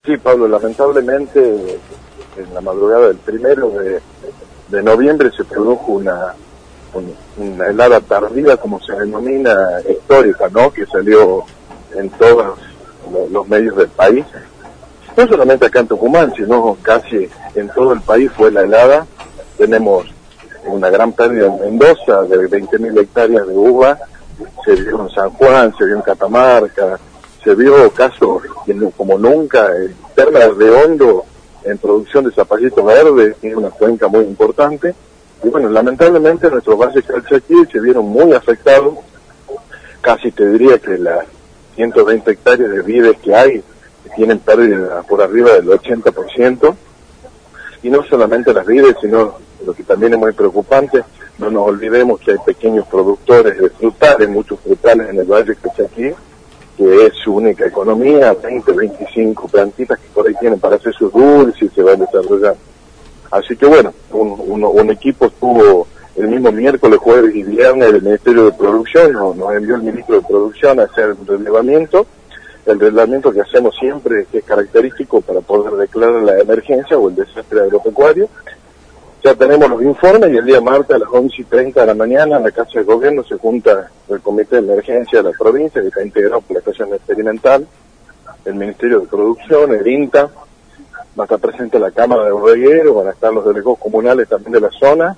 Sí, Pablo, lamentablemente en la madrugada del 1 de noviembre se produjo una helada tardía, como se denomina, histórica, ¿no? Que salió en todos los medios del país. No solamente acá en Tucumán, sino casi en todo el país fue la helada. Tenemos una gran pérdida en Mendoza de 20.000 hectáreas de uva, se vio en San Juan, se vio en Catamarca, se vio casos como nunca en Termas de Hondo, en producción de zapallitos verdes, que es una cuenca muy importante. Y bueno, lamentablemente nuestros valles Calchaquí se vieron muy afectados, casi te diría que las 120 hectáreas de vides que hay tienen pérdida por arriba del 80%, y no solamente las vides, sino lo que también es muy preocupante, no nos olvidemos que hay pequeños productores de frutales, muchos frutales en el valle Calchaquí, que es su única economía, 20, 25 plantitas que por ahí tienen para hacer sus dulces y se van desarrollando. Así que bueno, un equipo estuvo el mismo miércoles, jueves y viernes del Ministerio de Producción, nos envió el Ministro de Producción a hacer el relevamiento que hacemos siempre, que es característico para poder declarar la emergencia o el desastre agropecuario. Ya tenemos los informes y el día martes a las 11:30 de la mañana en la Casa de Gobierno se junta el Comité de Emergencia de la provincia, que está integrado por la Estación Experimental, el Ministerio de Producción, el INTA, va a estar presente la Cámara de Bodegueros, van a estar los delegados comunales también de la zona,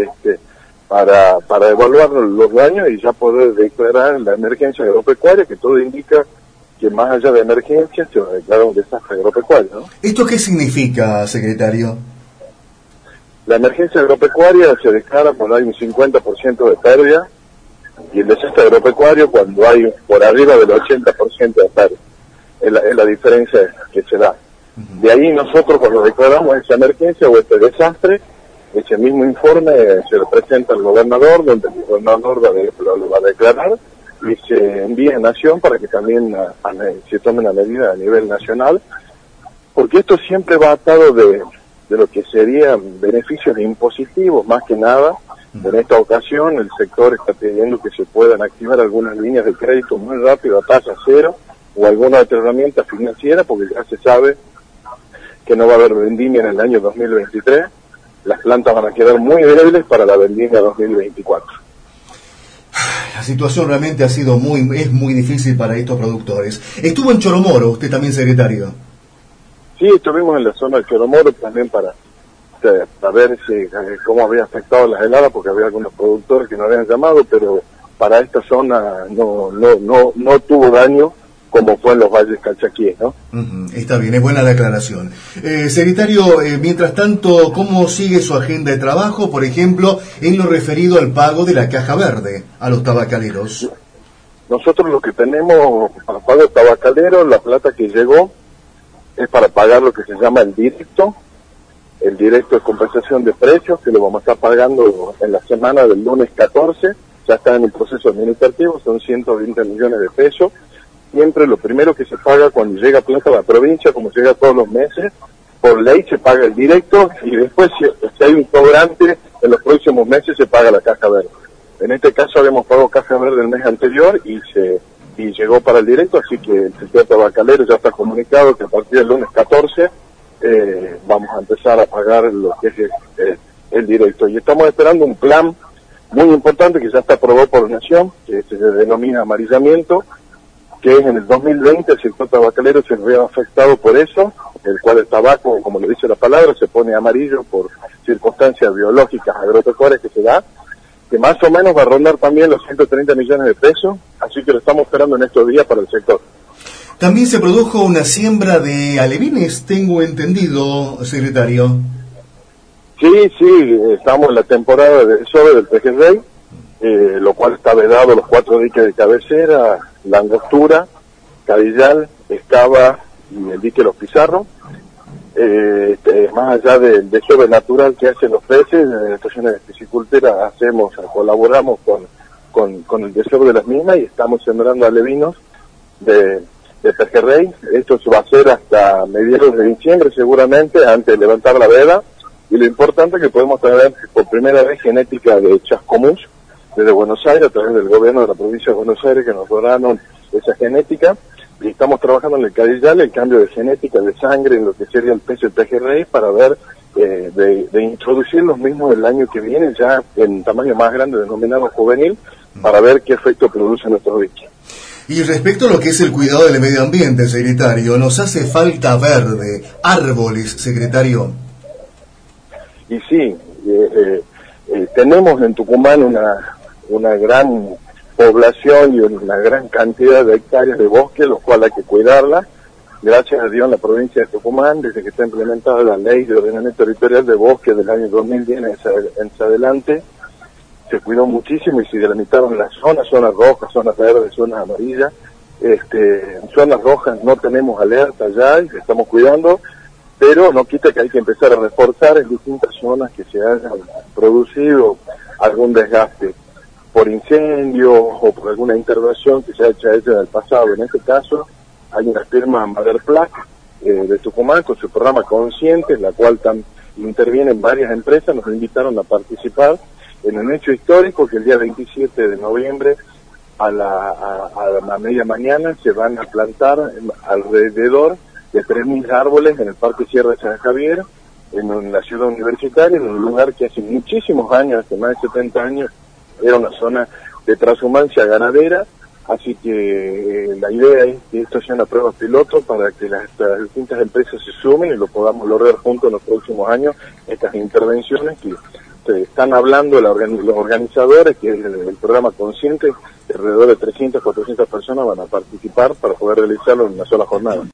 para evaluar los daños y ya poder declarar la emergencia agropecuaria, que todo indica que más allá de emergencia se va a declarar un desastre agropecuario, ¿no? ¿Esto qué significa, secretario? La emergencia agropecuaria se declara cuando hay un 50% de pérdida, y el desastre agropecuario cuando hay por arriba del 80% de pérdida. Es la diferencia que se da. De ahí nosotros cuando declaramos esa emergencia o este desastre, ese mismo informe se lo presenta al gobernador, donde el gobernador lo va a declarar y se envía a Nación para que también se tome una medida a nivel nacional, porque esto siempre va atado de lo que serían beneficios impositivos, más que nada. En esta ocasión el sector está pidiendo que se puedan activar algunas líneas de crédito muy rápido a tasa cero o alguna otra herramienta financiera, porque ya se sabe que no va a haber vendimia en el año 2023, las plantas van a quedar muy débiles para la vendimia 2024. La situación realmente es muy difícil para estos productores. Estuvo en Choromoro, usted también, secretario. Sí, estuvimos en la zona de Choromoro también para ver cómo había afectado las heladas, porque había algunos productores que no habían llamado, pero para esta zona no tuvo daño como fue en los valles calchaquíes, ¿no? Está bien, es buena la aclaración. Secretario, mientras tanto, ¿cómo sigue su agenda de trabajo, por ejemplo, en lo referido al pago de la caja verde a los tabacaleros? Nosotros lo que tenemos para pago de tabacaleros, la plata que llegó es para pagar lo que se llama el directo de compensación de precios, que lo vamos a estar pagando en la semana del lunes 14, ya está en el proceso administrativo, son 120 millones de pesos. Siempre lo primero que se paga cuando llega plata a la provincia, como llega todos los meses, por ley se paga el directo, y después si hay un cobrante, en los próximos meses se paga la caja verde. En este caso habíamos pagado caja verde el mes anterior y llegó para el directo, así que el sector tabacalero ya está comunicado que a partir del lunes 14 vamos a empezar a pagar lo que es el directo. Y estamos esperando un plan muy importante que ya está aprobado por la Nación, que se denomina amarillamiento, que en el 2020 el sector tabacalero se vio afectado por eso, el cual el tabaco, como le dice la palabra, se pone amarillo por circunstancias biológicas agropecuarias que se da, que más o menos va a rondar también los 130 millones de pesos, así que lo estamos esperando en estos días para el sector. También se produjo una siembra de alevines, tengo entendido, secretario. Sí, estamos en la temporada de desove del pejerrey, lo cual está vedado los 4 diques de cabecera, la Angostura, Cadillal, Escava y el dique Los Pizarros. Más allá del desove natural que hacen los peces, en las estaciones de piscicultura colaboramos con el desove de las mismas y estamos sembrando alevinos de pejerrey. Esto se va a hacer hasta mediados de diciembre seguramente, antes de levantar la veda, y lo importante es que podemos traer por primera vez genética de Chascomús desde Buenos Aires, a través del gobierno de la provincia de Buenos Aires, que nos donaron esa genética. y estamos trabajando en el Cadillal el cambio de genética de sangre en lo que sería el peso del pejerrey para ver de introducir los mismos el año que viene ya en tamaño más grande denominado juvenil para ver qué efecto produce nuestros bichos. Y respecto a lo que es el cuidado del medio ambiente, secretario, ¿nos hace falta verde, árboles, secretario? Y sí, tenemos en Tucumán una gran población y una gran cantidad de hectáreas de bosque, los cuales hay que cuidarla. Gracias a Dios en la provincia de Tucumán, desde que está implementada la ley de ordenamiento territorial de bosque del año 2010 en adelante, se cuidó muchísimo y se delimitaron las zonas rojas, zonas verdes, zonas amarillas. En zonas rojas no tenemos alerta ya y estamos cuidando, pero no quita que hay que empezar a reforzar en distintas zonas que se hayan producido algún desgaste por incendio o por alguna intervención que se haya hecho en el pasado. En este caso, hay una firma Maderplac de Tucumán con su programa Consciente, en la cual intervienen varias empresas, nos invitaron a participar en un hecho histórico que el día 27 de noviembre a la media mañana se van a plantar alrededor de 3.000 árboles en el Parque Sierra de San Javier, en la ciudad universitaria, en un lugar que hace muchísimos años, hace más de 70 años, era una zona de transhumancia ganadera. Así que la idea es que esto sea una prueba piloto para que las distintas empresas se sumen y lo podamos lograr juntos en los próximos años, estas intervenciones que están hablando los organizadores, que es el programa Consciente, alrededor de 300, 400 personas van a participar para poder realizarlo en una sola jornada.